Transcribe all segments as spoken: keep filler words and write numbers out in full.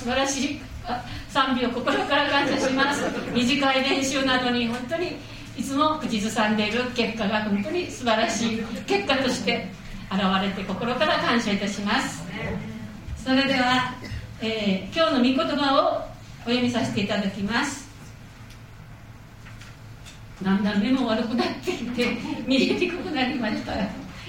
素晴らしい賛美を心から感謝します。短い練習などに本当にいつも口ずさんでいる結果が本当に素晴らしい結果として現れて心から感謝いたします。それでは、えー、今日の御言葉をお読みさせていただきます。だんだん目も悪くなってきて見えにくくなりました。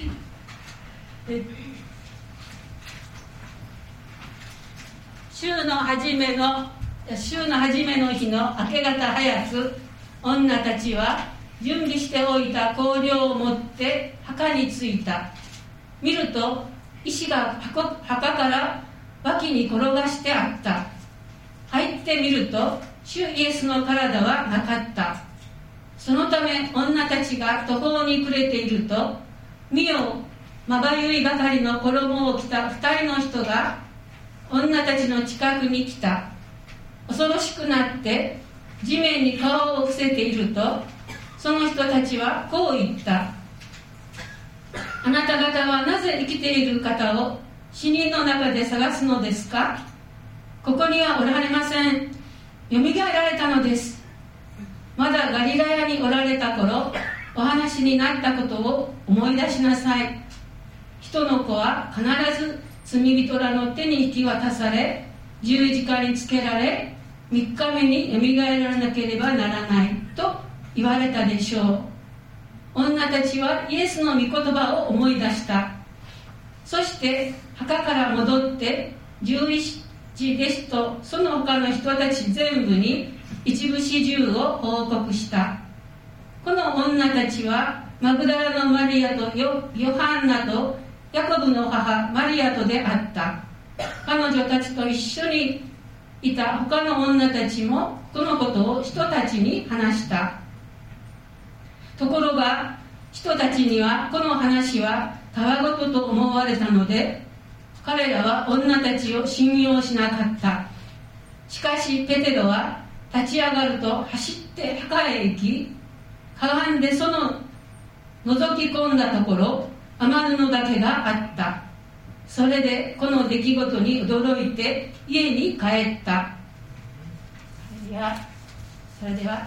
週の初めの週の初めの日の明け方早く、女たちは準備しておいた香料を持って墓に着いた。見ると石が 墓, 墓から脇に転がしてあった。入ってみると主イエスの体はなかった。そのため女たちが途方に暮れていると、見よ、まばゆいばかりの衣を着た二人の人が女たちの近くに来た。恐ろしくなって地面に顔を伏せていると、その人たちはこう言った。あなた方はなぜ生きている方を死人の中で探すのですか。ここにはおられません。よみがえられたのです。まだガリラヤにおられた頃、お話になったことを思い出しなさい。人の子は必ず罪人らの手に引き渡され、十字架につけられ、三日目によみがえらなければならないと言われたでしょう。女たちはイエスの御言葉を思い出した。そして墓から戻って十一弟子とその他の人たち全部に一部始終を報告した。この女たちはマグダラのマリアと ヨ, ヨハンナとヤコブの母マリアとであった。彼女たちと一緒にいた他の女たちもこのことを人たちに話した。ところが人たちにはこの話はたわごとと思われたので、彼らは女たちを信用しなかった。しかしペテロは立ち上がると走って墓へ行き、かがんでその覗き込んだところ、雨布だけがあった。それでこの出来事に驚いて家に帰った。それでは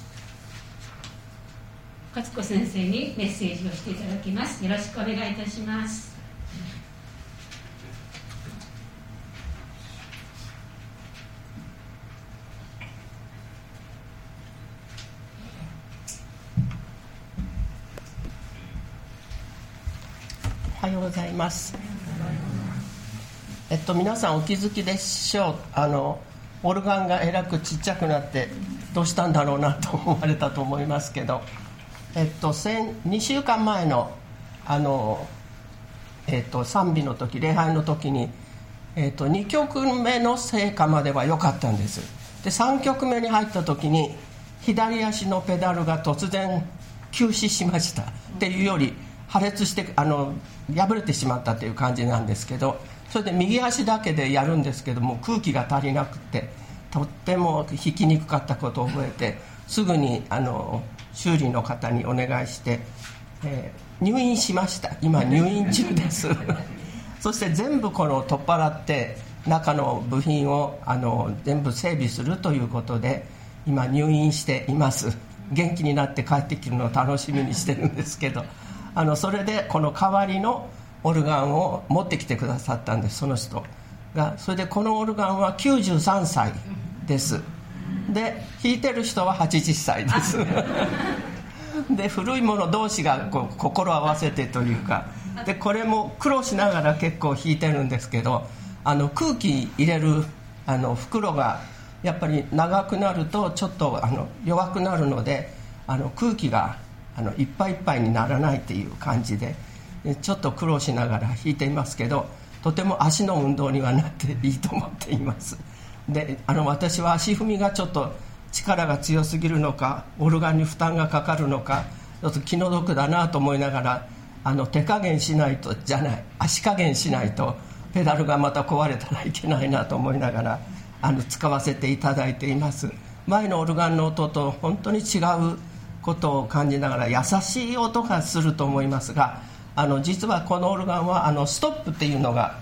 勝子先生にメッセージをしていただきます。よろしくお願いいたします。 おはようございます。えっと皆さんお気づきでしょう。あのオルガンがえらくちっちゃくなってどうしたんだろうなと思われたと思いますけど、えっとにしゅうかんまえのあの、えっと、賛美の時、礼拝の時に、えっと、にきょくめの聖歌までは良かったんです。でさんきょくめに入った時に左足のペダルが突然休止しましたっていうより破裂してあの破れてしまったという感じなんですけど、それで右足だけでやるんですけども空気が足りなくてとっても弾きにくかったことを覚えて、すぐにあの修理の方にお願いして、えー、入院しました。今入院中ですそして全部この取っ払って中の部品をあの全部整備するということで今入院しています。元気になって帰ってくるのを楽しみにしてるんですけど、あのそれでこの代わりのオルガンを持ってきてくださったんです、その人が。それでこのオルガンはきゅうじゅうさんさいです。で弾いてる人ははちじゅっさいですで古い者同士がこう心合わせてというかで、これも苦労しながら結構弾いてるんですけど、あの空気入れるあの袋がやっぱり長くなるとちょっとあの弱くなるので、あの空気があのいっぱいいっぱいにならないという感じでちょっと苦労しながら弾いていますけど、とても足の運動にはなっていいと思っています。であの私は足踏みがちょっと力が強すぎるのかオルガンに負担がかかるのかちょっと気の毒だなと思いながら、あの手加減しないとじゃない足加減しないとペダルがまた壊れたらいけないなと思いながらあの使わせていただいています。前のオルガンの音と本当に違うことを感じながら優しい音がすると思いますが、あの実はこのオルガンはあのストップっていうのが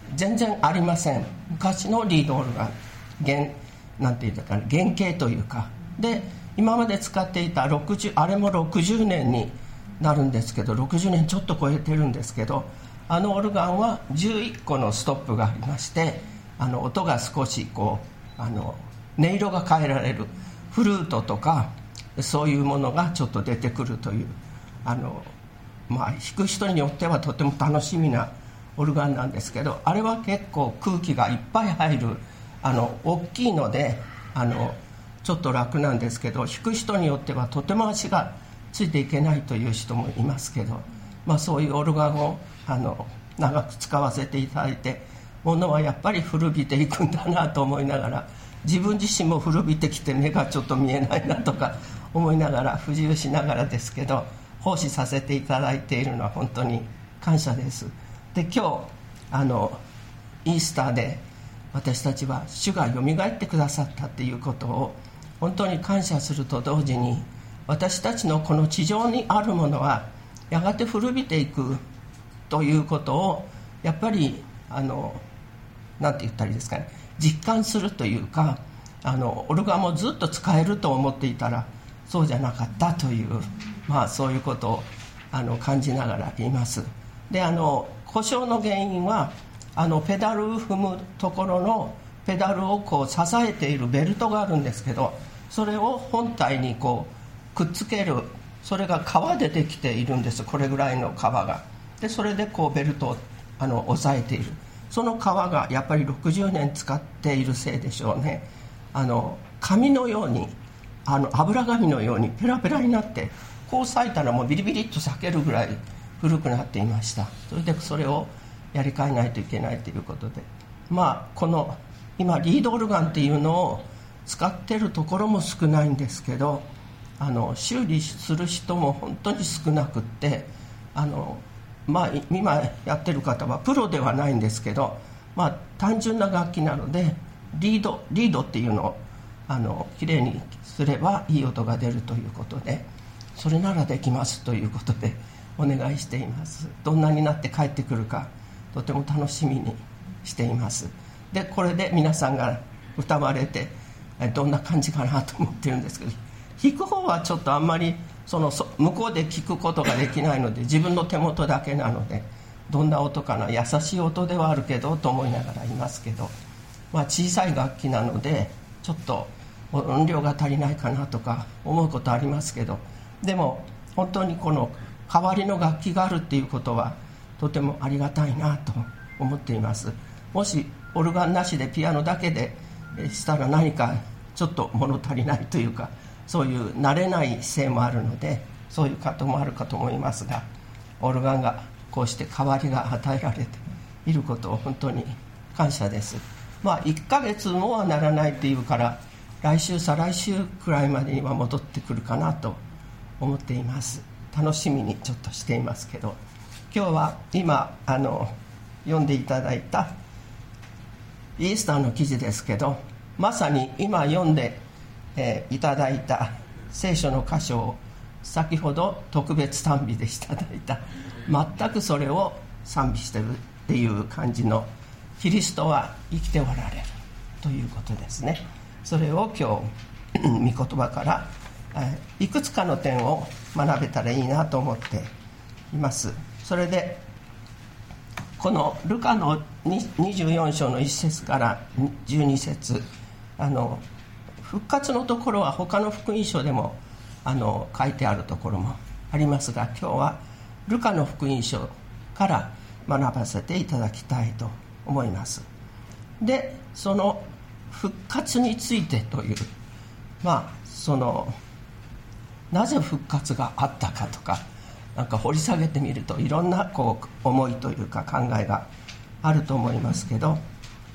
全然ありません。昔のリードオルガン原なんていうか原型というかで、今まで使っていたろくじゅうあれもろくじゅうねんになるんですけど、ろくじゅうねんちょっと超えてるんですけど、あのオルガンはじゅういっこのストップがありまして、あの音が少しこうあの音色が変えられる、フルートとかそういうものがちょっと出てくるという、あの、まあ、弾く人によってはとても楽しみなオルガンなんですけど、あれは結構空気がいっぱい入る、あの大きいのであのちょっと楽なんですけど、弾く人によってはとても足がついていけないという人もいますけど、まあ、そういうオルガンをあの長く使わせていただいて、ものはやっぱり古びていくんだなと思いながら、自分自身も古びてきて目がちょっと見えないなとか思いながら、不自由しながらですけど奉仕させていただいているのは本当に感謝です。で、今日あのイースターで私たちは主がよみがえってくださったということを本当に感謝すると同時に、私たちのこの地上にあるものはやがて古びていくということをやっぱりあのなんて言ったらいいですかね、実感するというか、あのオルガンもずっと使えると思っていたらそうじゃなかったという、まあ、そういうことをあの感じながらいます。で、あの故障の原因はあのペダルを踏むところのペダルをこう支えているベルトがあるんですけど、それを本体にこうくっつける、それが革でできているんです。これぐらいの革が。でそれでこうベルトをあの押さえている。その革がやっぱりろくじゅうねん使っているせいでしょうね。あの紙のように、あの油紙のようにペラペラになって、こう裂いたらもうビリビリっと裂けるぐらい古くなっていました。それでそれをやり替えないといけないということで、まあこの今リードオルガンっていうのを使っているところも少ないんですけど、あの修理する人も本当に少なくって、あのまあ今やってる方はプロではないんですけど、まあ単純な楽器なのでリードリードっていうのをあのきれいにすればいい音が出るということで、それならできますということでお願いしています。どんなになって帰ってくるかとても楽しみにしています。でこれで皆さんが歌われてどんな感じかなと思ってるんですけど、弾く方はちょっとあんまりその向こうで聞くことができないので、自分の手元だけなのでどんな音かな、優しい音ではあるけどと思いながらいますけど、まあ、小さい楽器なのでちょっと音量が足りないかなとか思うことありますけど、でも本当にこの代わりの楽器があるっていうことはとてもありがたいなと思っています。もしオルガンなしでピアノだけでしたら何かちょっと物足りないというか、そういう慣れない性もあるので、そういうこともあるかと思いますが、オルガンがこうして代わりが与えられていることを本当に感謝です。まあいっかげつもはならないっていうから、来週再来週くらいまでには戻ってくるかなと思っています。楽しみにちょっとしていますけど、今日は今あの読んでいただいたイースターの記事ですけど、まさに今読んで、えー、いただいた聖書の箇所を先ほど特別賛美でいただいた、全くそれを賛美してるっていう感じの、キリストは生きておられるということですね。それを今日御言葉からいくつかの点を学べたらいいなと思っています。それでこのルカのにじゅうよん章のいち節からじゅうに節、あの復活のところは他の福音書でもあの書いてあるところもありますが、今日はルカの福音書から学ばせていただきたいと思います。でその復活についてという、まあそのなぜ復活があったかとか、なんか掘り下げてみるといろんなこう思いというか考えがあると思いますけど、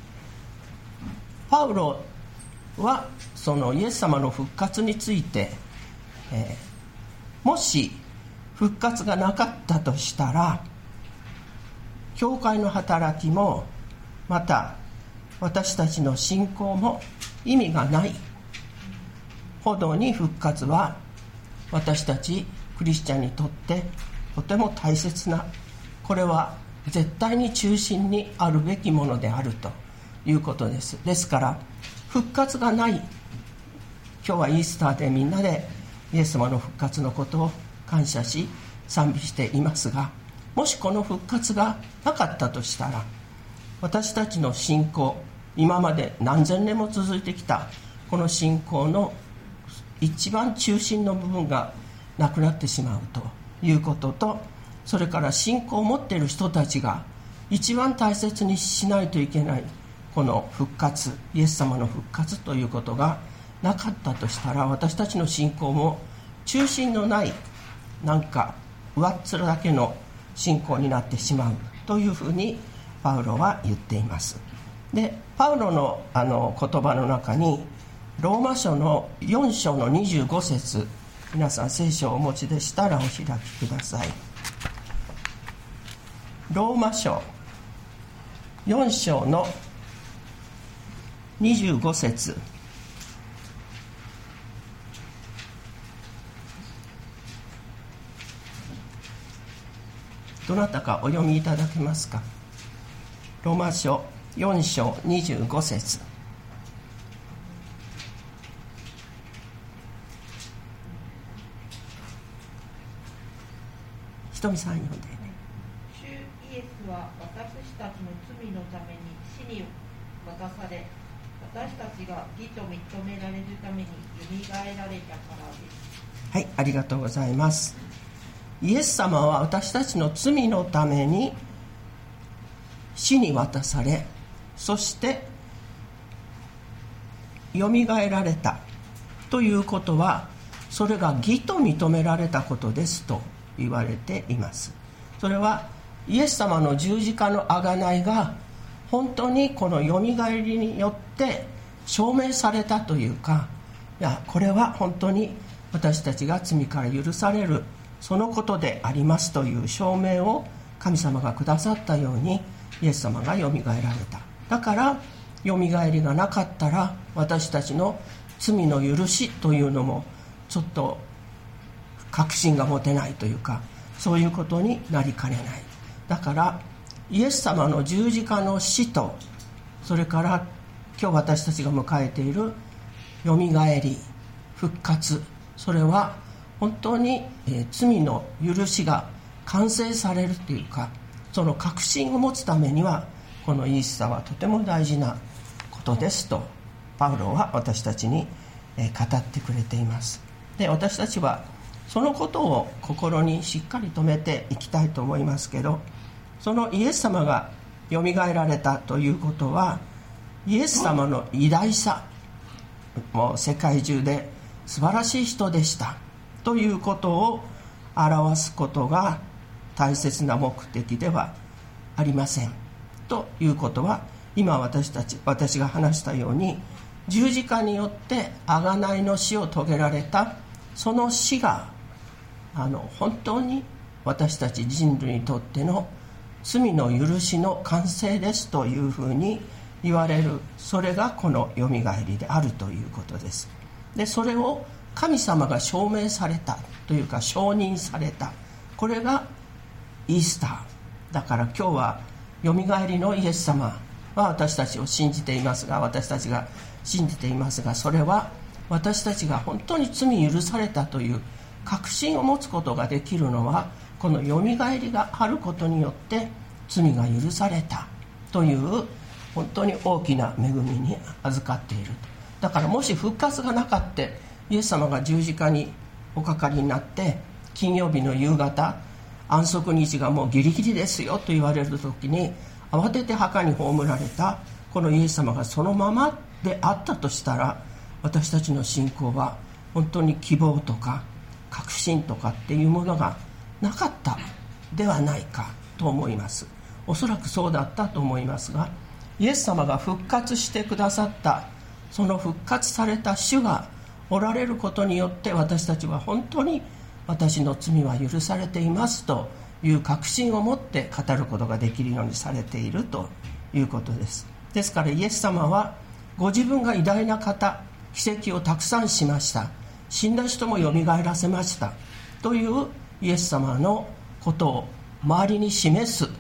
パウロはそのイエス様の復活について、えー、もし復活がなかったとしたら、教会の働きもまた私たちの信仰も意味がないほどに、復活は私たちクリスチャンにとってとても大切な、これは絶対に中心にあるべきものであるということです。ですから復活がない、今日はイースターでみんなでイエス様の復活のことを感謝し賛美していますが、もしこの復活がなかったとしたら、私たちの信仰、今まで何千年も続いてきたこの信仰の一番中心の部分がなくなってしまうということと、それから信仰を持っている人たちが一番大切にしないといけないこの復活、イエス様の復活ということがなかったとしたら、私たちの信仰も中心のない、なんか上っ面だけの信仰になってしまうというふうにパウロは言っています。でパウロのあの言葉の中に、ローマ書のよん章のにじゅうご節、皆さん聖書をお持ちでしたらお開きください。ローマ書よん章のにじゅうご節、どなたかお読みいただけますか。ローマ書よん章にじゅうご節。ひとみさん読んでね。 主イエスは私たちの罪のために死に渡され、私たちが義と認められるためによみがえられたからです。 はい、ありがとうございます。イエス様は私たちの罪のために死に渡され、そしてよみがえられたということは、それが義と認められたことですと言われています。それはイエス様の十字架の贖いが本当にこのよみがえりによって証明されたというか、いやこれは本当に私たちが罪から許されるそのことでありますという証明を神様がくださったように、イエス様がよみがえられた。だからよみがえりがなかったら、私たちの罪の許しというのもちょっと確信が持てないというか、そういうことになりかねない。だからイエス様の十字架の死と、それから今日私たちが迎えているよみがえり、復活、それは本当に、えー、罪の許しが完成されるというか、その確信を持つためにはこのイースターはとても大事なことですと、パウロは私たちに、えー、語ってくれています。で私たちはそのことを心にしっかり留めていきたいと思いますけど、そのイエス様がよみがえられたということは、イエス様の偉大さ、もう世界中で素晴らしい人でしたということを表すことが大切な目的ではありません。ということは、今私たち私が話したように、十字架によって贖いの死を遂げられたその死があの本当に私たち人類にとっての罪の許しの完成ですというふうに言われる、それがこのよみがえりであるということです。でそれを神様が証明されたというか承認された、これがイースターだから、今日はよみがえりのイエス様は私たちを信じていますが、私たちが信じていますが、それは私たちが本当に罪許されたという確信を持つことができるのは、このよみがえりがあることによって罪が許されたという本当に大きな恵みに預かっている。だからもし復活がなかったイエス様が十字架におかかりになって、金曜日の夕方安息日がもうギリギリですよと言われる時に慌てて墓に葬られたこのイエス様がそのままであったとしたら、私たちの信仰は本当に希望とか確信とかっていうものがなかったではないかと思います。おそらくそうだったと思いますが、イエス様が復活してくださった、その復活された主がおられることによって、私たちは本当に私の罪は許されていますという確信を持って語ることができるようにされているということです。ですからイエス様はご自分が偉大な方、奇跡をたくさんしました、死んだ人もよみがえらせましたというイエス様のことを周りに示す、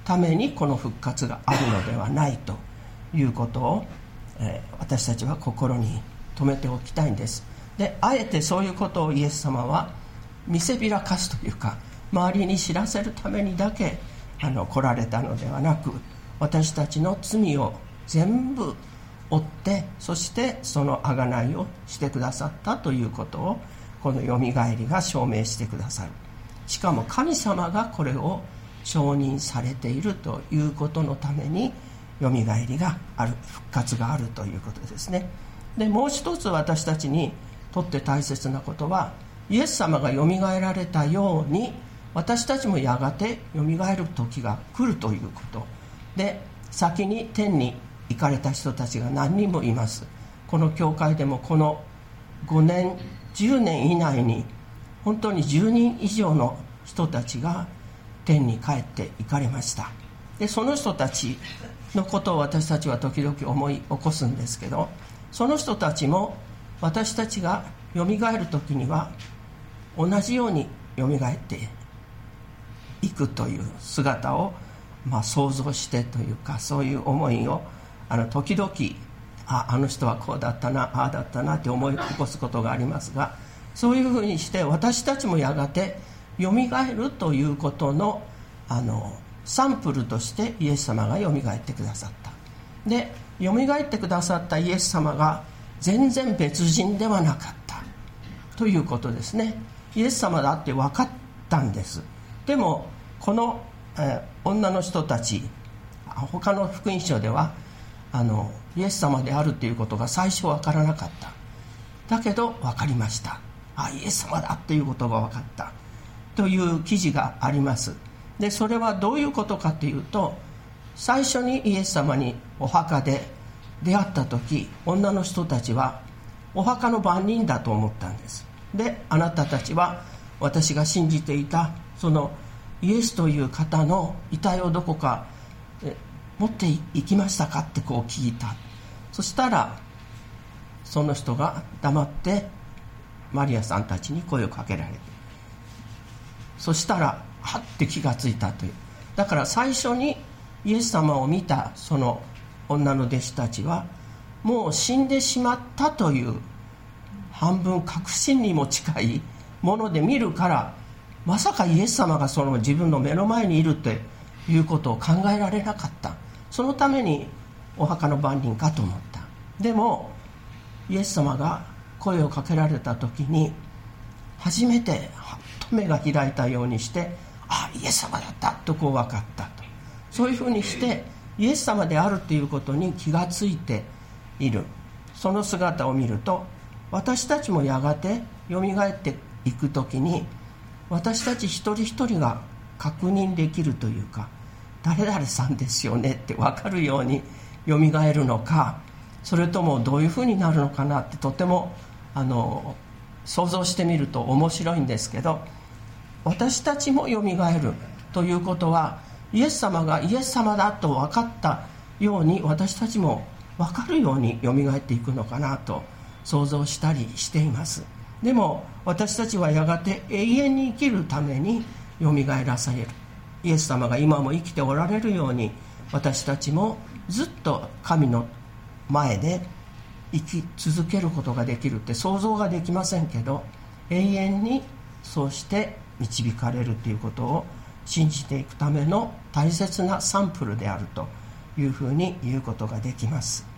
ためにこの復活があるのではないということを、えー、私たちは心に留めておきたいんです。で、あえてそういうことをイエス様は見せびらかすというか、周りに知らせるためにだけあの来られたのではなく、私たちの罪を全部負って、そしてその贖いをしてくださったということを、このよみがえりが証明してくださる。しかも神様がこれを承認されているということのためによみがえりがある、復活があるということですね。で、もう一つ私たちにとって大切なことは、イエス様がよみがえられたように私たちもやがてよみがえる時が来るということで、先に天に行かれた人たちが何人もいます。この教会でもこのごねんじゅうねん以内に本当にじゅうにん以上の人たちが天に帰って行かれました。で、その人たちのことを私たちは時々思い起こすんですけど、その人たちも私たちがよみがえる時には同じようによみがえっていくという姿を、まあ、想像してというか、そういう思いをあの時々、ああの人はこうだったな、ああだったなって思い起こすことがありますが、そういうふうにして私たちもやがてよみがえるということの、あのサンプルとしてイエス様がよみがえってくださった。で、よみがえってくださったイエス様が全然別人ではなかったということですね。イエス様だって分かったんです。でもこの、えー、女の人たち、他の福音書ではあのイエス様であるということが最初分からなかった。だけど分かりました。あ、イエス様だということが分かったという記事があります。で、それはどういうことかというと、最初にイエス様にお墓で出会った時、女の人たちはお墓の番人だと思ったんです。で、あなたたちは私が信じていたそのイエスという方の遺体をどこか持っていきましたかってこう聞いた。そしたらその人が黙ってマリアさんたちに声をかけられて、そしたらはって気がついたという。だから最初にイエス様を見たその女の弟子たちはもう死んでしまったという半分確信にも近いもので見るから、まさかイエス様がその自分の目の前にいるということを考えられなかった。そのためにお墓の番人かと思った。でもイエス様が声をかけられた時に初めてはっと目が開いたようにして、あ、イエス様だったとこう分かったと。そういうふうにしてイエス様であるということに気がついている。その姿を見ると、私たちもやがてよみがえっていくときに、私たち一人一人が確認できるというか、誰々さんですよねって分かるようによみがえるのか、それともどういうふうになるのかなって、とてもあの想像してみると面白いんですけど、私たちもよみがえるということは、イエス様がイエス様だと分かったように、私たちも分かるようによみがえっていくのかなと想像したりしています。でも私たちはやがて永遠に生きるためによみがえらされる。イエス様が今も生きておられるように、私たちもずっと神の前で生き続けることができるって想像ができませんけど、永遠にそうして導かれるということを信じていくための大切なサンプルであるというふうに言うことができます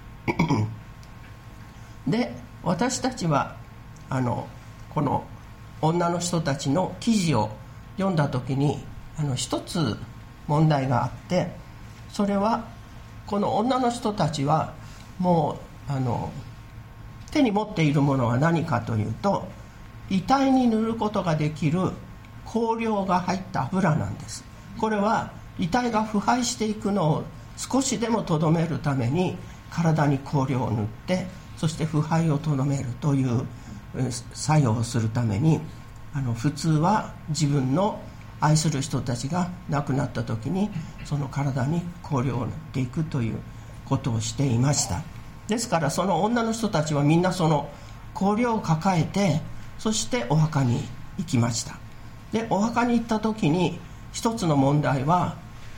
で、私たちはあのこの女の人たちの記事を読んだ時に、あの一つ問題があって、それはこの女の人たちはもうあの手に持っているものは何かというと、遺体に塗ることができる香料が入った油なんです。これは遺体が腐敗していくのを少しでもとどめるために体に香料を塗って、そして腐敗をとどめるという作用をするために、あの普通は自分の愛する人たちが亡くなった時にその体に香料を塗っていくということをしていました。ですからその女の人たちはみんなその香料を抱えて、そしてお墓に行きました。で、お墓に行った時に一つの問題は、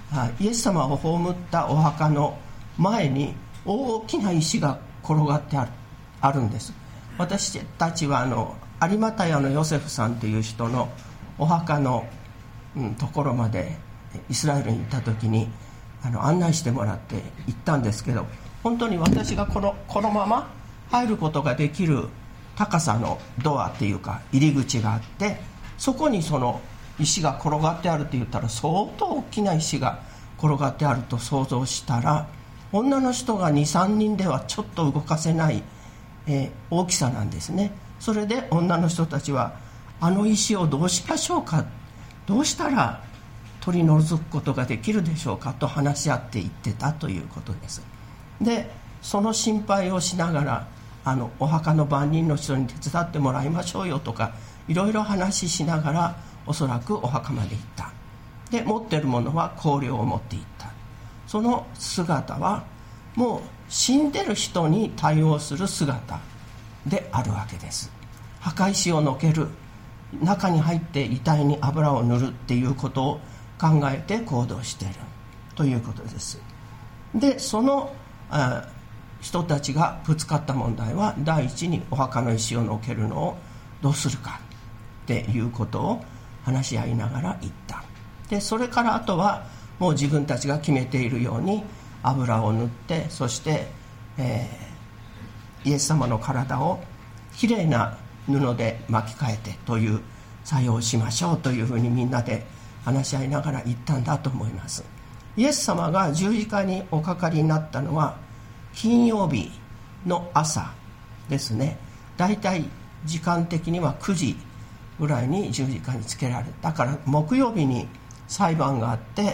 イエス様を葬ったお墓の前に大きな石が転がってある、あるんです。私たちはあの有股屋のヨセフさんという人のお墓の、うん、ところまでイスラエルに行った時にあの案内してもらって行ったんですけど、本当に私がこの、このまま入ることができる高さのドアっていうか入り口があって、そこにその石が転がってあるって言ったら相当大きな石が転がってあると想像したら、女の人が にさんにんではちょっと動かせない、えー、大きさなんですね。それで女の人たちはあの石をどうしましょうか、どうしたら取り除くことができるでしょうかと話し合って言ってたということです。でその心配をしながらあのお墓の番人の人に手伝ってもらいましょうよとかいろいろ話ししながらおそらくお墓まで行った。で持ってるものは香料を持って行った。その姿はもう死んでる人に対応する姿であるわけです。墓石をのける、中に入って遺体に油を塗るっていうことを考えて行動しているということです。でそのあ人たちがぶつかった問題は、第一にお墓の石をのけるのをどうするかっていうことを話し合いながら言った。でそれからあとはもう自分たちが決めているように油を塗って、そして、えー、イエス様の体をきれいな布で巻き替えてという作用をしましょうというふうにみんなで話し合いながら言ったんだと思います。イエス様が十字架におかかりになったのは金曜日の朝ですね。だいたい時間的にはくじぐらいに十字架につけられた。だから木曜日に裁判があって、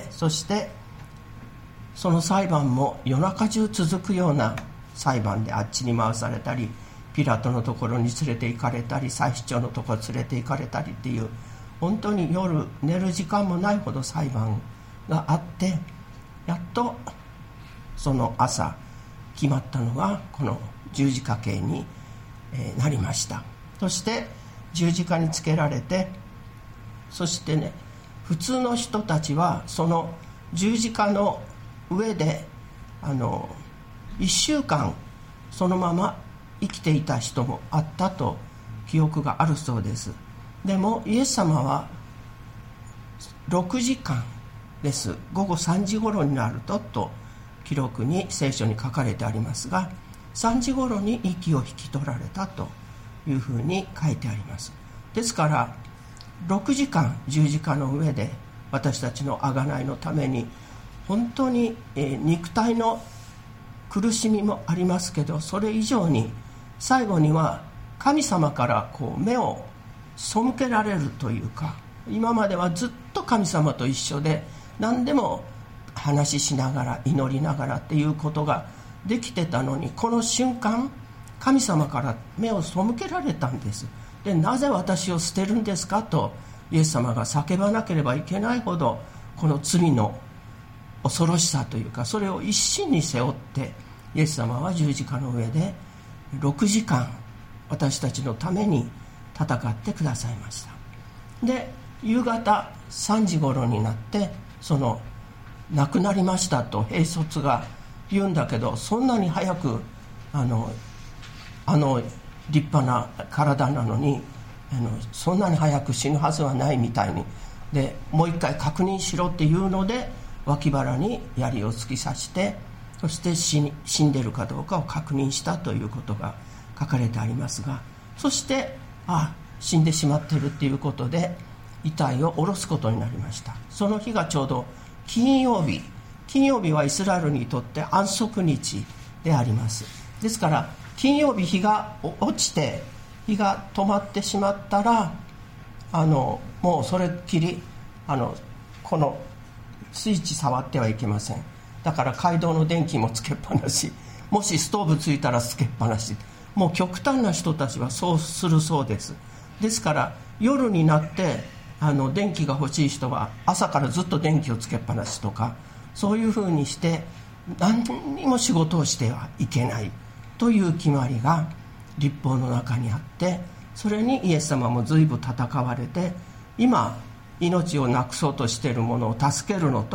そしてその裁判も夜中中続くような裁判で、あっちに回されたりピラトのところに連れて行かれたり祭司長のところに連れて行かれたりっていう、本当に夜寝る時間もないほど裁判があって、やっとその朝決まったのがこの十字架刑になりました。そして十字架につけられて、そしてね、普通の人たちはその十字架の上であのいっしゅうかんそのまま生きていた人もあったと記憶があるそうです。でもイエス様はろくじかんです。ごごさんじ頃になるとと記録に聖書に書かれてありますが、さんじ頃に息を引き取られたというふうに書いてあります。ですからろくじかん十字架の上で私たちの贖いのために本当に、えー、肉体の苦しみもありますけど、それ以上に最後には神様からこう目を背けられるというか、今まではずっと神様と一緒で何でも話ししながら祈りながらっていうことができてたのに、この瞬間神様から目を背けられたんです。でなぜ私を捨てるんですかとイエス様が叫ばなければいけないほど、この罪の恐ろしさというか、それを一身に背負ってイエス様は十字架の上でろくじかん私たちのために戦ってくださいました。で夕方さんじ頃になって、その亡くなりましたと兵卒が言うんだけど、そんなに早くあのあの立派な体なのにあのそんなに早く死ぬはずはないみたいにで、もう一回確認しろっていうので脇腹に槍を突き刺して、そして死死んでるかどうかを確認したということが書かれてありますが、そしてあ死んでしまってるっていうことで遺体を下ろすことになりました。その日がちょうど金曜日。金曜日はイスラエルにとって安息日であります。ですから金曜日日が落ちて日が止まってしまったら、あのもうそれっきりあのこのスイッチ触ってはいけません。だから街道の電気もつけっぱなし、もしストーブついたらつけっぱなし、もう極端な人たちはそうするそうです。ですから夜になってあの電気が欲しい人は朝からずっと電気をつけっぱなしとか、そういうふうにして何にも仕事をしてはいけないという決まりが律法の中にあって、それにイエス様も随分戦われて、今命をなくそうとしているものを助けるのと、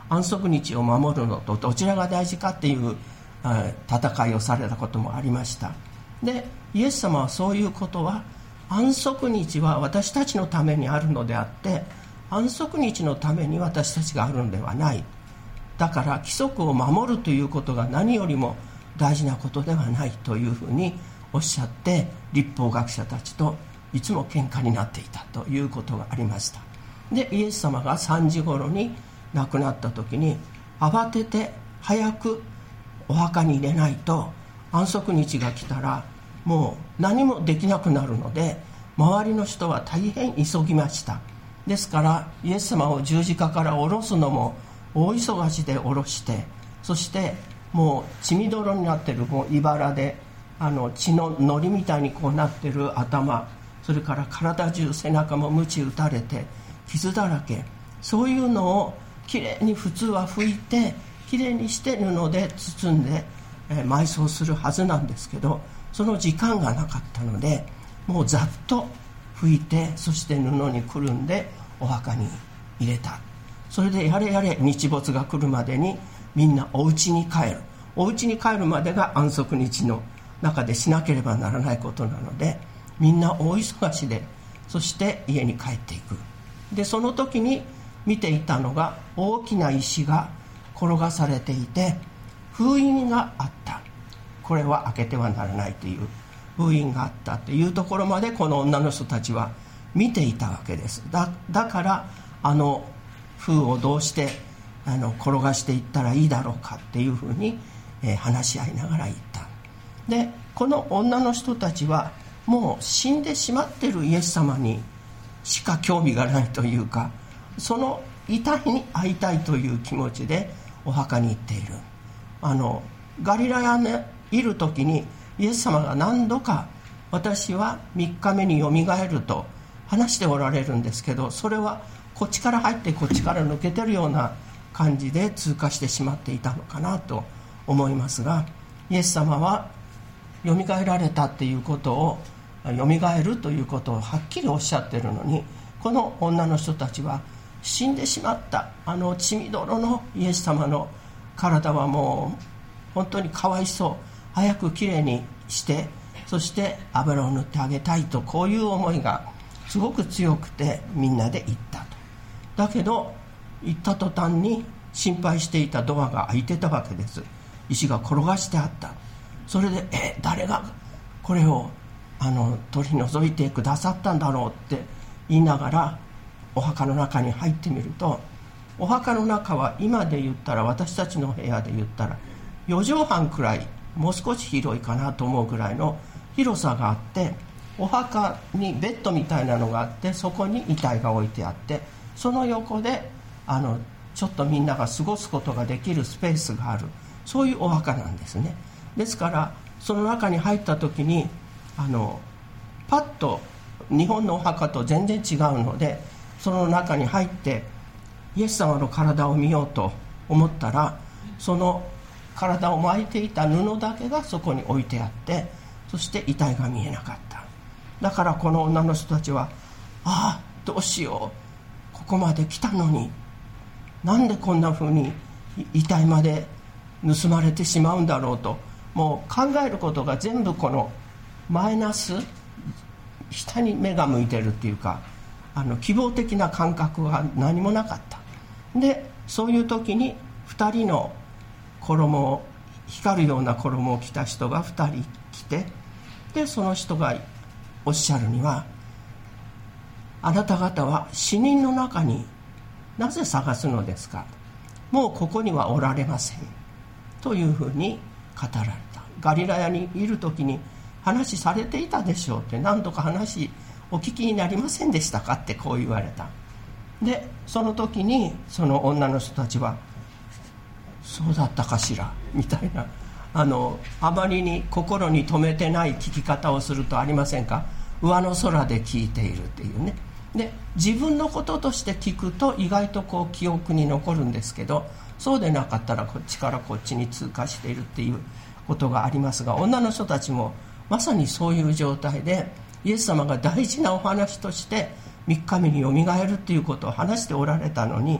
安息日を守るのとどちらが大事かっていう戦いをされたこともありました。でイエス様はそういうことは、安息日は私たちのためにあるのであって、安息日のために私たちがあるのではない。だから規則を守るということが何よりも大事なことではないというふうにおっしゃって、律法学者たちといつも喧嘩になっていたということがありました。でイエス様がさんじ頃に亡くなった時に、慌てて早くお墓に入れないと安息日が来たらもう何もできなくなるので、周りの人は大変急ぎました。ですからイエス様を十字架から下ろすのも大忙しで下ろして、そしてもう血みどろになっているもう茨で、あの血の糊みたいにこうなっている頭、それから体中背中も鞭打たれて傷だらけ、そういうのをきれいに普通は拭いてきれいにして布で包んで、えー、埋葬するはずなんですけど、その時間がなかったので、もうざっと拭いて、そして布にくるんでお墓に入れた。それでやれやれ日没が来るまでにみんなお家に帰る、お家に帰るまでが安息日の中でしなければならないことなので、みんな大忙しで、そして家に帰っていく。でその時に見ていたのが、大きな石が転がされていて封印があった。これは開けてはならないという封印があったというところまで、この女の人たちは見ていたわけです。 だ, だからあの封をどうしてあの転がしていったらいいだろうかっていうふうに、えー、話し合いながら言った。でこの女の人たちはもう死んでしまっているイエス様にしか興味がないというか、その遺体に会いたいという気持ちでお墓に行っている。あのガリラヤにいる時にイエス様が何度か私はみっかめによみがえると話しておられるんですけど、それはこっちから入ってこっちから抜けてるような感じで通過してしまっていたのかなと思いますが、イエス様はよみがえられたっていうことを、よみがえるということをはっきりおっしゃってるのに、この女の人たちは死んでしまったあの血みどろのイエス様の体はもう本当にかわいそう、早くきれいにして、そして油を塗ってあげたいと、こういう思いがすごく強くてみんなで行ったと。だけど行った途端に心配していたドアが開いてたわけです。石が転がしてあった。それでえ誰がこれをあの取り除いてくださったんだろうって言いながらお墓の中に入ってみると、お墓の中は今で言ったら、私たちの部屋で言ったらよじょうはんくらい、もう少し広いかなと思うぐらいの広さがあって、お墓にベッドみたいなのがあって、そこに遺体が置いてあって、その横であのちょっとみんなが過ごすことができるスペースがある、そういうお墓なんですね。ですからその中に入った時にあのパッと日本のお墓と全然違うので、その中に入ってイエス様の体を見ようと思ったら、その体を巻いていた布だけがそこに置いてあって、そして遺体が見えなかった。だからこの女の人たちは、ああどうしよう、ここまで来たのになんでこんな風に遺体まで盗まれてしまうんだろうと、もう考えることが全部このマイナス、下に目が向いてるっていうか、あの希望的な感覚は何もなかった。でそういう時にふたりの衣を、光るような衣を着た人がふたり来て、でその人がおっしゃるには、あなた方は死人の中になぜ探すのですか、もうここにはおられませんというふうに語られた。ガリラヤにいる時に話されていたでしょうって、何度か話お聞きになりませんでしたかってこう言われた。でその時にその女の人たちは、そうだったかしらみたいな、あのあまりに心に留めてない聞き方をするとありませんか。上の空で聞いているっていうね。で自分のこととして聞くと意外とこう記憶に残るんですけど、そうでなかったらこっちからこっちに通過しているっていうことがありますが、女の人たちもまさにそういう状態で、イエス様が大事なお話としてみっかめによみがえるっていうことを話しておられたのに、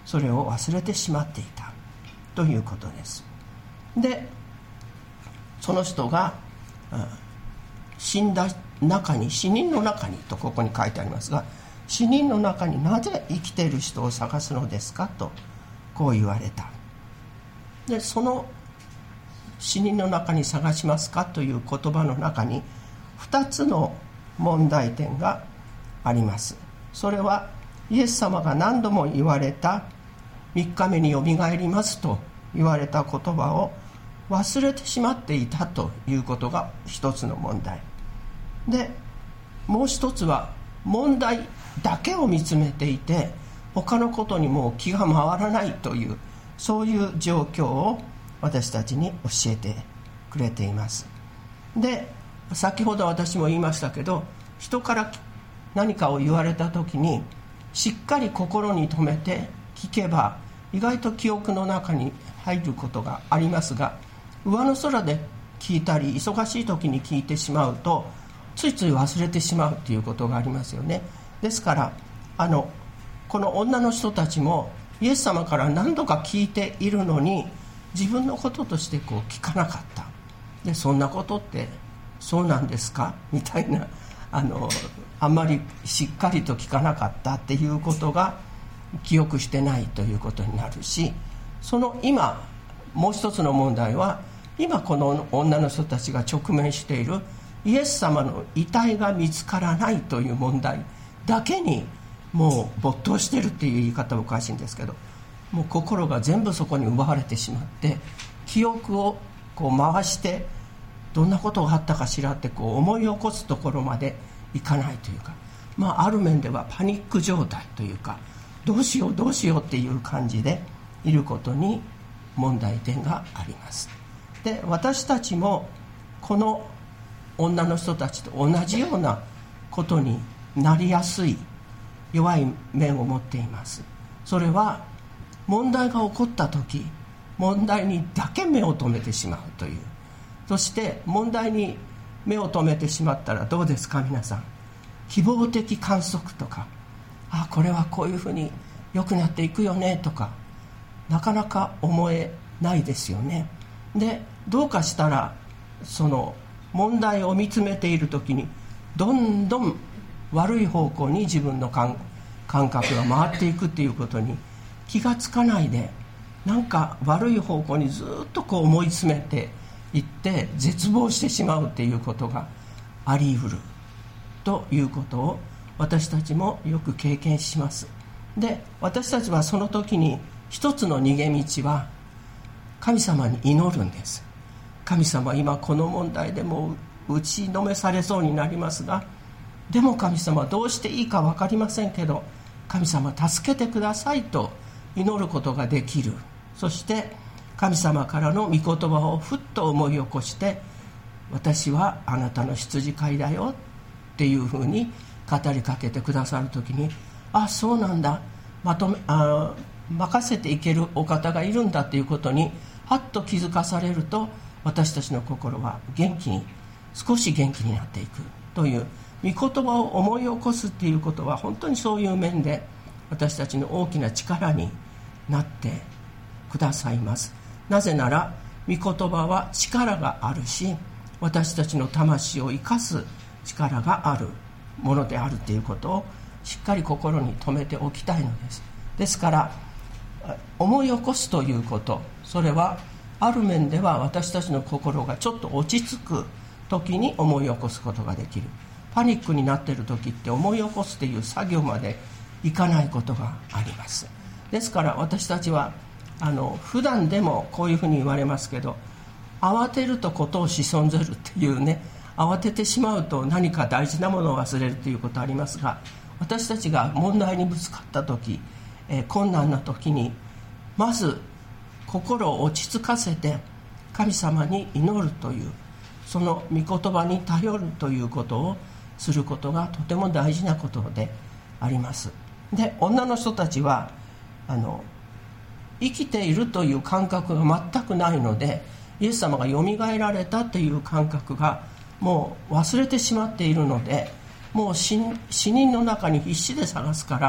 それを忘れてしまっていたということです。でその人が、うん、死んだ中に、死人の中にとここに書いてありますが、死人の中になぜ生きている人を探すのですかとこう言われた。でその死人の中に探しますかという言葉の中にふたつの問題点があります。それはイエス様が何度も言われたみっかめによみがえりますと言われた言葉を忘れてしまっていたということが一つの問題で、もう一つは問題だけを見つめていて他のことにもう気が回らないという、そういう状況を私たちに教えてくれています。で先ほど私も言いましたけど、人から何かを言われた時にしっかり心に留めて聞けば意外と記憶の中に入ることがありますが、上の空で聞いたり忙しい時に聞いてしまうとついつい忘れてしまうということがありますよね。ですからあのこの女の人たちもイエス様から何度か聞いているのに自分のこととしてこう聞かなかった。でそんなことってそうなんですかみたいな、あのあんまりしっかりと聞かなかったっていうことが記憶してないということになるし、その今もう一つの問題は今この女の人たちが直面しているイエス様の遺体が見つからないという問題だけにもう没頭しているっていう言い方はおかしいんですけど、もう心が全部そこに奪われてしまって記憶をこう回してどんなことがあったかしらってこう思い起こすところまでいかないというか、まあ、ある面ではパニック状態というかどうしようどうしようっていう感じでいることに問題点があります。で私たちもこの女の人たちと同じようなことになりやすい弱い面を持っています。それは問題が起こった時問題にだけ目を留めてしまうという、そして問題に目を留めてしまったらどうですか皆さん、希望的観測とか、あこれはこういうふうに良くなっていくよねとかなかなか思えないですよね。でどうかしたらその問題を見つめている時にどんどん悪い方向に自分の感覚が回っていくっていうことに気がつかないで、なんか悪い方向にずっとこう思い詰めていって絶望してしまうっていうことがあり得るということを私たちもよく経験します。で私たちはその時に一つの逃げ道は神様に祈るんです。神様今この問題でも打ちのめされそうになりますが、でも神様どうしていいか分かりませんけど神様助けてくださいと祈ることができる。そして神様からの御言葉をふっと思い起こして、私はあなたの羊飼いだよっていうふうに語りかけてくださるときに、あそうなんだ、まとめあ任せていけるお方がいるんだということにはっと気づかされると、私たちの心は元気に少し元気になっていくという、御言葉を思い起こすっていうことは本当にそういう面で私たちの大きな力になってくださいます。なぜなら御言葉は力があるし、私たちの魂を生かす力があるものであるということをしっかり心に留めておきたいのです。ですから思い起こすということ、それはある面では私たちの心がちょっと落ち着く時に思い起こすことができる。パニックになっている時って思い起こすという作業までいかないことがあります。ですから私たちはあの普段でもこういうふうに言われますけど、慌てるとことをし損ぜるっていうね、慌ててしまうと何か大事なものを忘れるということありますが、私たちが問題にぶつかった時、えー、困難な時にまず心を落ち着かせて神様に祈るという、その御言葉に頼るということをすることがとても大事なことであります。で女の人たちはあの生きているという感覚が全くないので、イエス様がよみがえられたという感覚がもう忘れてしまっているので、もう 死, 死人の中に必死で探すから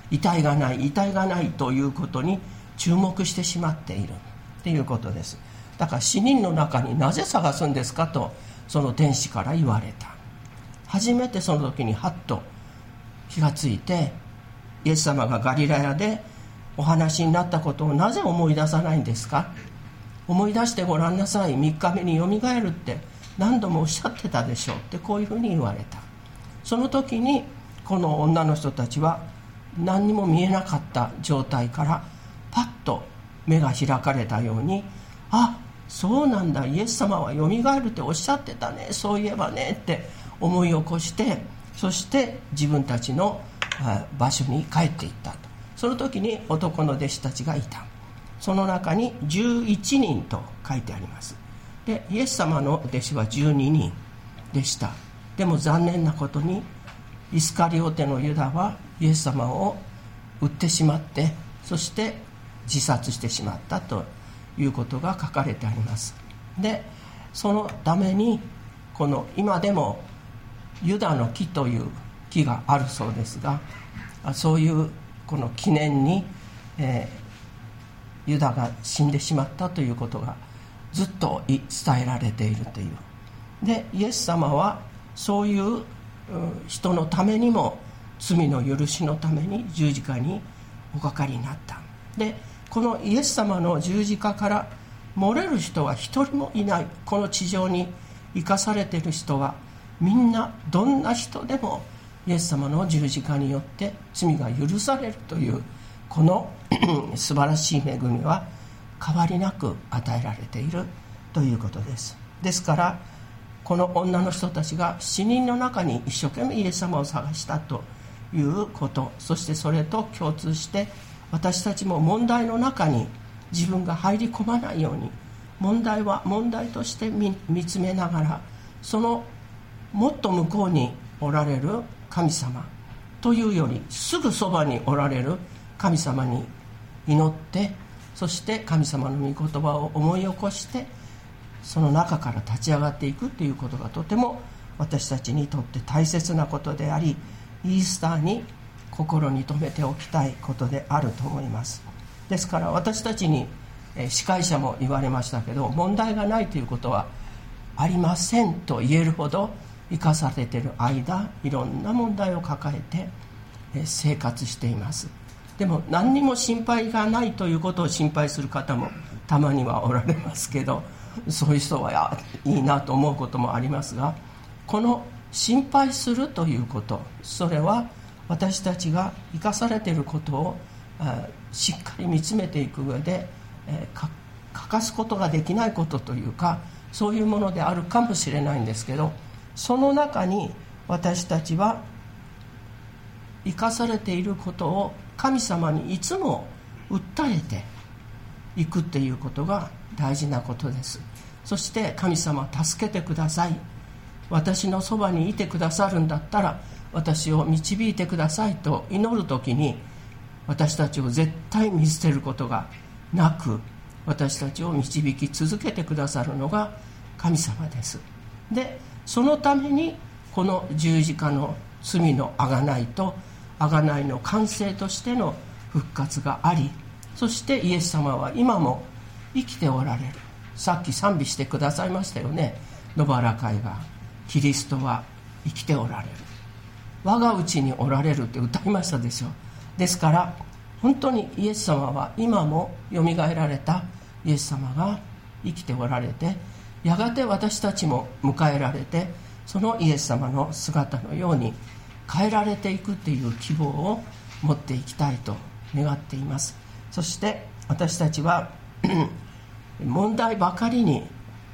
遺体がない遺体がないということに注目してしまっているっていうことです。だから死人の中になぜ探すんですかとその天使から言われた。初めてその時にハッと気がついて、イエス様がガリラヤでお話になったことをなぜ思い出さないんですか。思い出してごらんなさい、みっかめによみがえるって何度もおっしゃってたでしょうってこういうふうに言われた。その時にこの女の人たちは何にも見えなかった状態からパッと目が開かれたように、あ、そうなんだ、イエス様はよみがえるっておっしゃってたね、そういえばねって思い起こして、そして自分たちの場所に帰っていったと。その時に男の弟子たちがいた。その中にじゅういちにんと書いてあります。でイエス様の弟子はじゅうににんでした。でも残念なことにイスカリオテのユダはイエス様を撃ってしまって、そして自殺してしまったということが書かれてあります。でそのためにこの今でもユダの木という木があるそうですが、そういうこの記念に、えー、ユダが死んでしまったということがずっと伝えられているという。でイエス様はそういう人のためにも罪の許しのために十字架におかかりになった。でこのイエス様の十字架から漏れる人は一人もいない。この地上に生かされている人はみんな、どんな人でもイエス様の十字架によって罪が許されるというこの素晴らしい恵みは変わりなく与えられているということです。ですからこの女の人たちが死人の中に一生懸命イエス様を探したということ、そしてそれと共通して私たちも問題の中に自分が入り込まないように、問題は問題として 見, 見つめながら、そのもっと向こうにおられる神様というよりすぐそばにおられる神様に祈って、そして神様の御言葉を思い起こしてその中から立ち上がっていくということがとても私たちにとって大切なことであり、イースターに心に留めておきたいことであると思います。ですから私たちに司会者も言われましたけど、問題がないということはありませんと言えるほど生かされている間、いろんな問題を抱えて生活しています。でも何にも心配がないということを心配する方もたまにはおられますけど、そういう人はいいなと思うこともありますが、この心配するということ、それは私たちが生かされていることをしっかり見つめていく上で欠かすことができないことというか、そういうものであるかもしれないんですけど、その中に私たちは生かされていることを神様にいつも訴えていくっていうことが大事なことです。そして神様助けてください、私のそばにいてくださるんだったら私を導いてくださいと祈るときに、私たちを絶対見捨てることがなく、私たちを導き続けてくださるのが神様です。でそのためにこの十字架の罪の贖いと贖いの完成としての復活があり、そしてイエス様は今も生きておられる。さっき賛美してくださいましたよね。野原会がキリストは生きておられる、我がうちにおられるって歌いましたでしょ。ですから本当にイエス様は今もよみがえられたイエス様が生きておられて、やがて私たちも迎えられて、そのイエス様の姿のように変えられていくという希望を持っていきたいと願っています。そして私たちは問題ばかりに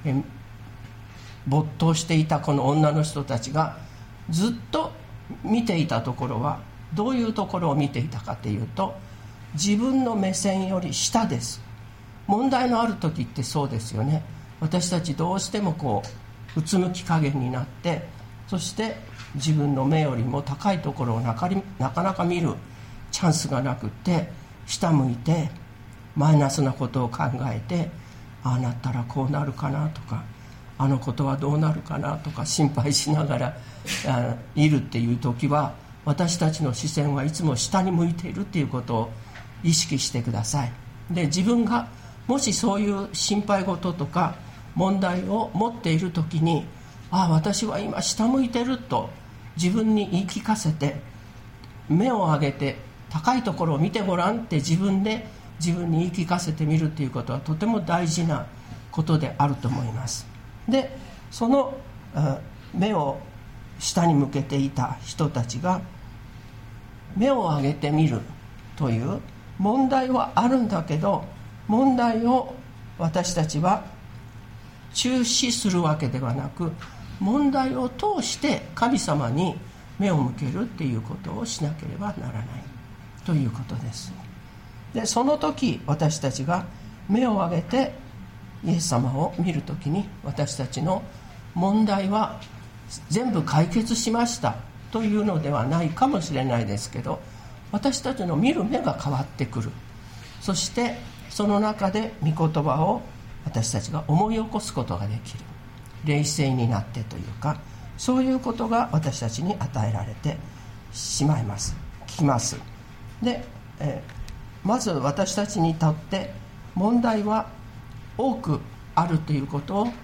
没頭していたこの女の人たちがずっと見ていたところはどういうところを見ていたかというと、自分の目線より下です。問題のある時ってそうですよね。私たちどうしてもこううつむき加減になって、そして自分の目よりも高いところをなかなかなか見るチャンスがなくって、下向いてマイナスなことを考えて、ああなったらこうなるかなとか、あのことはどうなるかなとか心配しながらいるっていう時は、 私たちの視線はいつも下に向いているということを意識してください。で、自分がもしそういう心配事とか問題を持っているときに、ああ私は今下向いてると自分に言い聞かせて、目を上げて高いところを見てごらんって自分で自分に言い聞かせてみるということはとても大事なことであると思います。で、その目を下に向けていた人たちが目を上げてみるという問題はあるんだけど、問題を私たちは中止するわけではなく、問題を通して神様に目を向けるっていうことをしなければならないということです。で、その時私たちが目を上げてイエス様を見るときに、私たちの問題は全部解決しましたというのではないかもしれないですけど、私たちの見る目が変わってくる。そしてその中で御言葉を私たちが思い起こすことができる。冷静になってというか、そういうことが私たちに与えられてしまいますきますで、えー、まず私たちにとって問題は多くあるということを、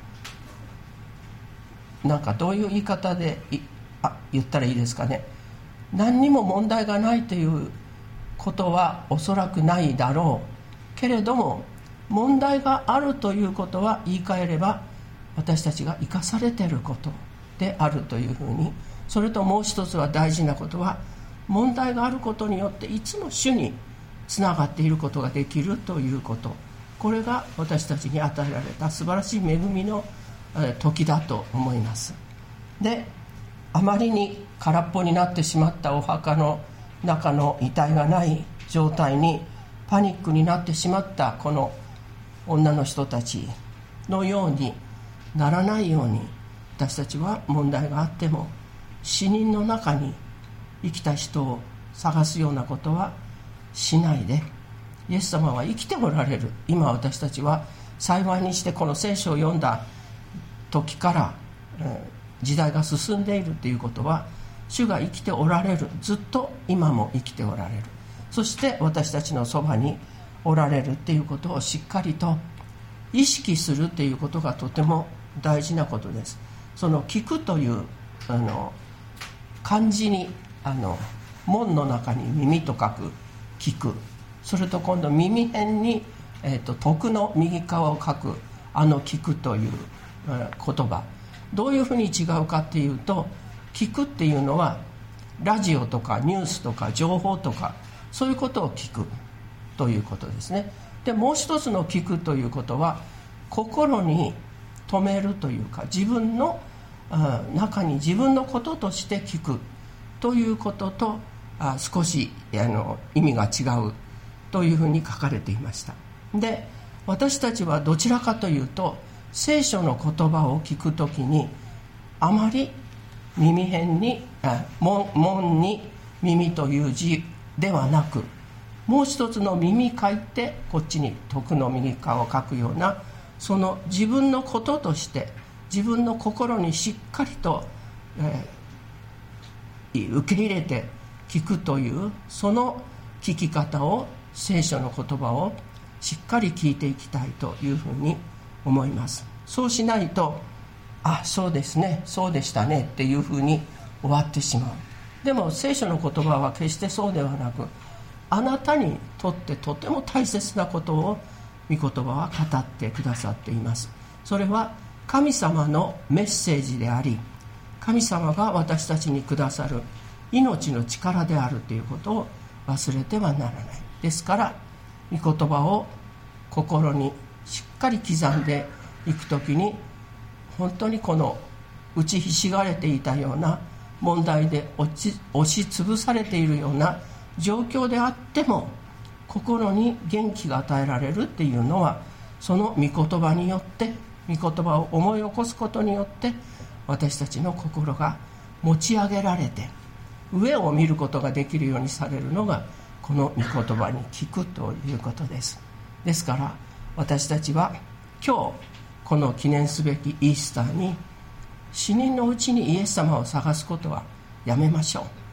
なんかどういう言い方であ言ったらいいですかね。何にも問題がないということはおそらくないだろうけれども、問題があるということは言い換えれば私たちが生かされていることであるというふうに、それともう一つは大事なことは、問題があることによっていつも主につながっていることができるということ、これが私たちに与えられた素晴らしい恵みの時だと思います。で、あまりに空っぽになってしまったお墓の中の遺体がない状態にパニックになってしまったこの女の人たちのようにならないように、私たちは問題があっても死人の中に生きた人を探すようなことはしないで、イエス様は生きておられる。今私たちは幸いにしてこの聖書を読んだ時から、えー、時代が進んでいるということは、主が生きておられる。ずっと今も生きておられる。そして私たちのそばにおられるということをしっかりと意識するということがとても大事なことです。その聞くというあの漢字にあの門の中に耳と書く聞く、それと今度耳辺に、えー、と徳の右側を書くあの聞くという、えー、言葉、どういうふうに違うかっていうと、聞くっていうのはラジオとかニュースとか情報とかそういうことを聞くということですね。で、もう一つの聞くということは心に留めるというか、自分の中に自分のこととして聞くということとあ少しあの意味が違うというふうに書かれていました。で、私たちはどちらかというと聖書の言葉を聞くときにあまり耳辺にあ 門, 門に耳という字ではなく、もう一つの耳書いてこっちに徳の右側を書くような、その自分のこととして自分の心にしっかりと、えー、受け入れて聞くというその聞き方を、聖書の言葉をしっかり聞いていきたいというふうに思います。そうしないと、あ、そうですね、そうでしたねっていうふうに終わってしまう。でも聖書の言葉は決してそうではなく、あなたにとってとても大切なことを御言葉は語ってくださっています。それは神様のメッセージであり、神様が私たちにくださる命の力であるということを忘れてはならない。ですから御言葉を心にしっかり刻んでいくときに、本当にこの打ちひしがれていたような問題で押し、押しつぶされているような状況であっても、心に元気が与えられるっていうのは、その御言葉によって、御言葉を思い起こすことによって、私たちの心が持ち上げられて上を見ることができるようにされるのが、この御言葉に聞くということです。ですから私たちは今日この記念すべきイースターに、死人のうちにイエス様を探すことはやめましょう。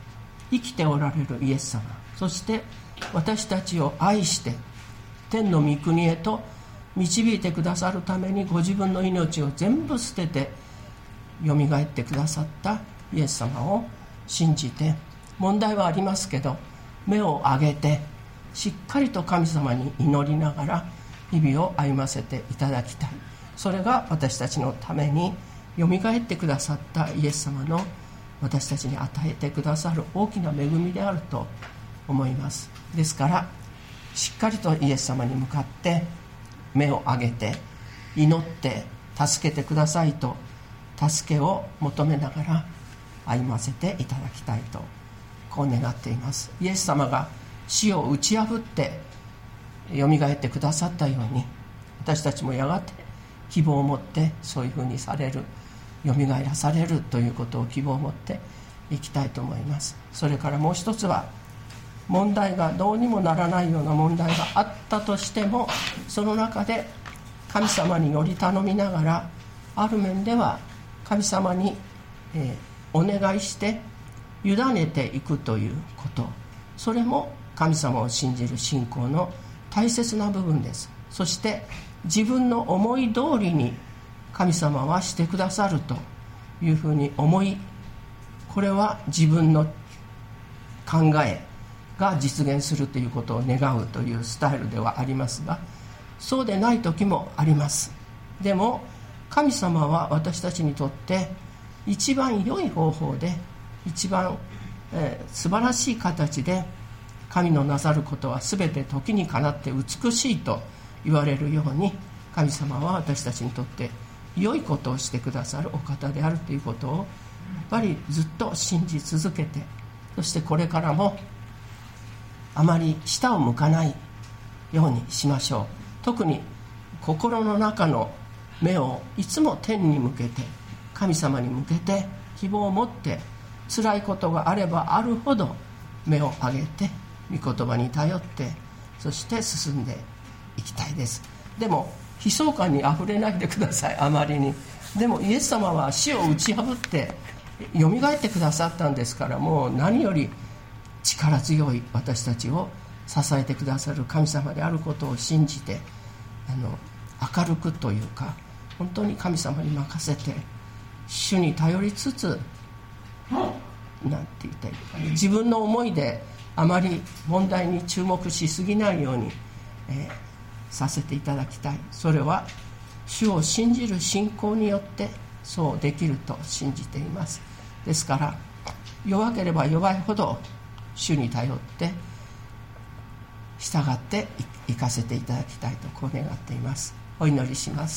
生きておられるイエス様、そして私たちを愛して天の御国へと導いてくださるためにご自分の命を全部捨ててよみがえってくださったイエス様を信じて、問題はありますけど目を上げてしっかりと神様に祈りながら日々を歩ませていただきたい。それが私たちのためによみがえってくださったイエス様の私たちに与えてくださる大きな恵みであると思います。ですからしっかりとイエス様に向かって目を上げて祈って助けてくださいと助けを求めながら歩ませていただきたいとこう願っています。イエス様が死を打ち破ってよみがえってくださったように、私たちもやがて希望を持ってそういうふうにされる、よみがえらされるということを希望を持っていきたいと思います。それからもう一つは、問題がどうにもならないような問題があったとしても、その中で神様により頼みながら、ある面では神様に、えー、お願いして委ねていくということ、それも神様を信じる信仰の大切な部分です。そして自分の思い通りに神様はしてくださるというふうに思い、これは自分の考えが実現するということを願うというスタイルではありますが、そうでない時もあります。でも神様は私たちにとって一番良い方法で、一番、えー、素晴らしい形で、神のなさることは全て時にかなって美しいと言われるように、神様は私たちにとって良いことをしてくださるお方であるということをやっぱりずっと信じ続けて、そしてこれからもあまり下を向かないようにしましょう。特に心の中の目をいつも天に向けて、神様に向けて希望を持って、辛いことがあればあるほど目を上げて御言葉に頼って、そして進んでいきたいです。でも悲壮感にあふれないでください、あまりに。でもイエス様は死を打ち破ってよみがえってくださったんですから、もう何より力強い私たちを支えてくださる神様であることを信じて、あの明るくというか、本当に神様に任せて主に頼りつつ、なんて言ったらいいかね、自分の思いであまり問題に注目しすぎないように、えー、させていただきたい。それは主を信じる信仰によってそうできると信じています。ですから弱ければ弱いほど主に頼って従っていかせていただきたいとこう願っています。お祈りします。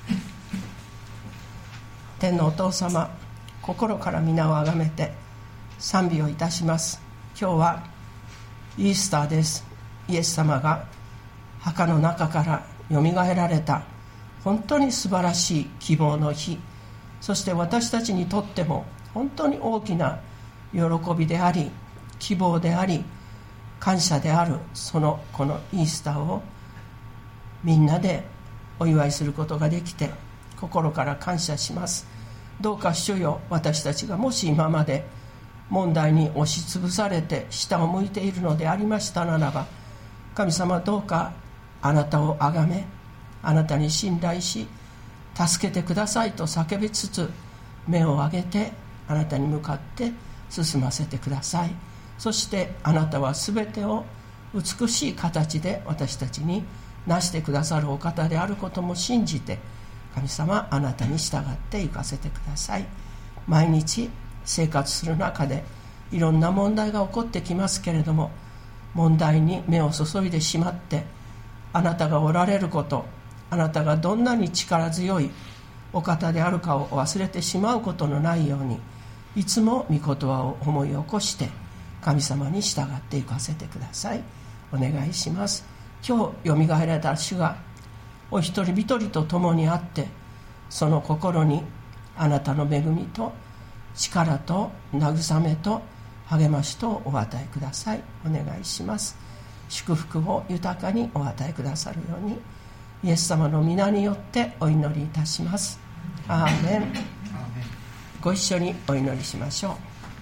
天のお父様、心から皆をあがめて賛美をいたします。今日はイースターです。イエス様が墓の中からよみがえられた本当に素晴らしい希望の日、そして私たちにとっても本当に大きな喜びであり希望であり感謝である、そのこのイースターをみんなでお祝いすることができて心から感謝します。どうか主よ、私たちがもし今まで問題に押しつぶされて下を向いているのでありましたならば、神様どうかあなたをあがめ、あなたに信頼し助けてくださいと叫びつつ、目を上げてあなたに向かって進ませてください。そしてあなたはすべてを美しい形で私たちになしてくださるお方であることも信じて、神様あなたに従って行かせてください。毎日生活する中でいろんな問題が起こってきますけれども、問題に目を注いでしまってあなたがおられること、あなたがどんなに力強いお方であるかを忘れてしまうことのないように、いつも御言葉を思い起こして神様に従って行かせてください。お願いします。今日よみがえられた主がお一人一人と共にあって、その心にあなたの恵みと力と慰めと励ましとお与えください。お願いします。祝福を豊かにお与えくださるように、イエス様の皆によってお祈りいたします。アーメン。ご一緒にお祈りしましょう。